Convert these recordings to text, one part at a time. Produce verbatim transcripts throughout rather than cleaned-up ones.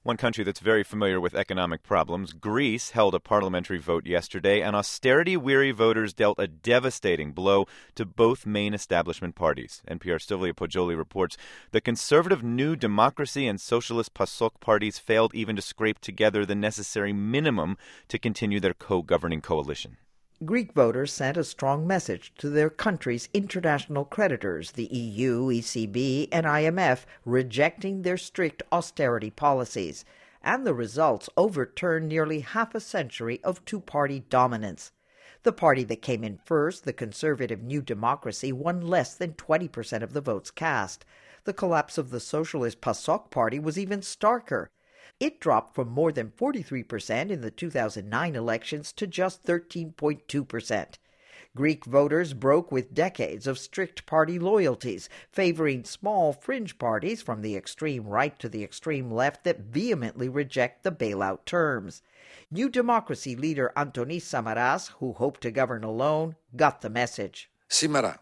One country that's very familiar with economic problems, Greece, held a parliamentary vote yesterday, and austerity-weary voters dealt a devastating blow to both main establishment parties. N P R's Sylvia Poggioli reports the conservative New Democracy and socialist PASOK parties failed even to scrape together the necessary minimum to continue their co-governing coalition. Greek voters sent a strong message to their country's international creditors, the E U, E C B, and I M F, rejecting their strict austerity policies. And the results overturned nearly half a century of two-party dominance. The party that came in first, the conservative New Democracy, won less than twenty percent of the votes cast. The collapse of the socialist PASOK party was even starker. It dropped from more than forty-three percent in the two thousand nine elections to just thirteen point two percent. Greek voters broke with decades of strict party loyalties, favoring small fringe parties from the extreme right to the extreme left that vehemently reject the bailout terms. New Democracy leader Antonis Samaras, who hoped to govern alone, got the message. Σήμερα.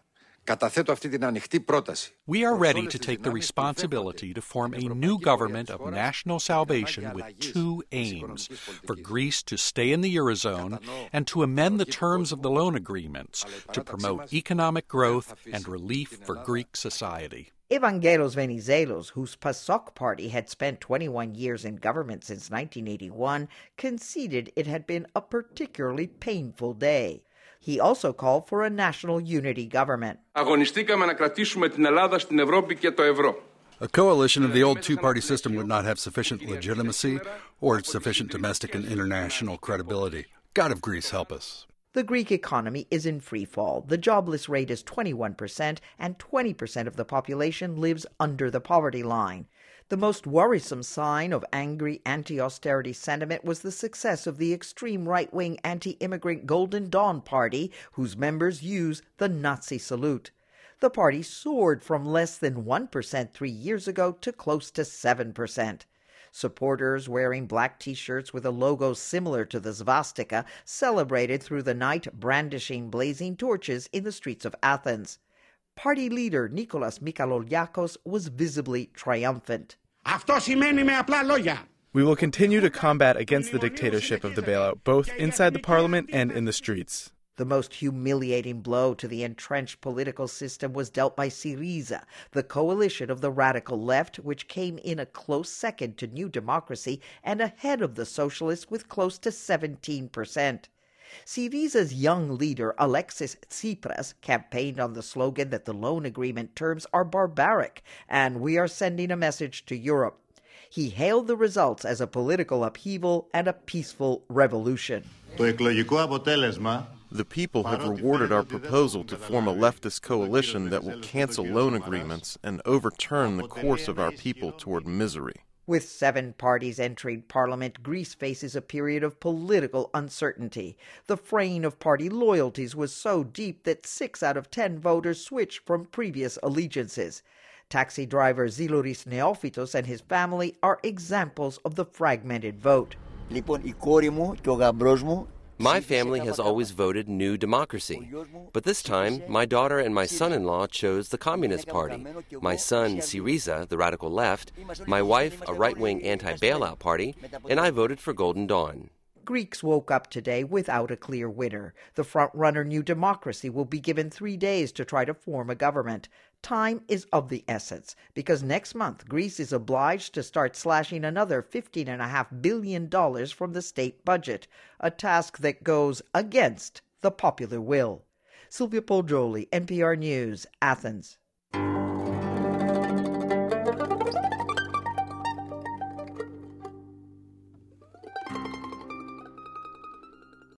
We are ready to take the responsibility to form a new government of national salvation with two aims: for Greece to stay in the Eurozone and to amend the terms of the loan agreements to promote economic growth and relief for Greek society. Evangelos Venizelos, whose PASOK party had spent twenty-one years in government since nineteen eighty-one, conceded it had been a particularly painful day. He also called for a national unity government. A coalition of the old two-party system would not have sufficient legitimacy or sufficient domestic and international credibility. God of Greece, help us. The Greek economy is in free fall. The jobless rate is twenty-one percent, and twenty percent of the population lives under the poverty line. The most worrisome sign of angry anti-austerity sentiment was the success of the extreme right-wing anti-immigrant Golden Dawn Party, whose members use the Nazi salute. The party soared from less than one percent three years ago to close to seven percent. Supporters wearing black T-shirts with a logo similar to the swastika celebrated through the night, brandishing blazing torches in the streets of Athens. Party leader Nikolas Mikaloliakos was visibly triumphant. We will continue to combat against the dictatorship of the bailout, both inside the parliament and in the streets. The most humiliating blow to the entrenched political system was dealt by Syriza, the coalition of the radical left, which came in a close second to New Democracy and ahead of the socialists with close to seventeen percent. Syriza's young leader, Alexis Tsipras, campaigned on the slogan that the loan agreement terms are barbaric and we are sending a message to Europe. He hailed the results as a political upheaval and a peaceful revolution. The people have rewarded our proposal to form a leftist coalition that will cancel loan agreements and overturn the course of our people toward misery. With seven parties entering parliament, Greece faces a period of political uncertainty. The fraying of party loyalties was so deep that six out of ten voters switched from previous allegiances. Taxi driver Zilouris Neophytos and his family are examples of the fragmented vote. My family has always voted New Democracy, but this time my daughter and my son-in-law chose the Communist Party, my son Syriza, the radical left, my wife a right-wing anti-bailout party, and I voted for Golden Dawn. Greeks woke up today without a clear winner. The front-runner New Democracy will be given three days to try to form a government. Time is of the essence, because next month Greece is obliged to start slashing another fifteen point five billion dollars from the state budget, a task that goes against the popular will. Sylvia Poggioli, N P R News, Athens.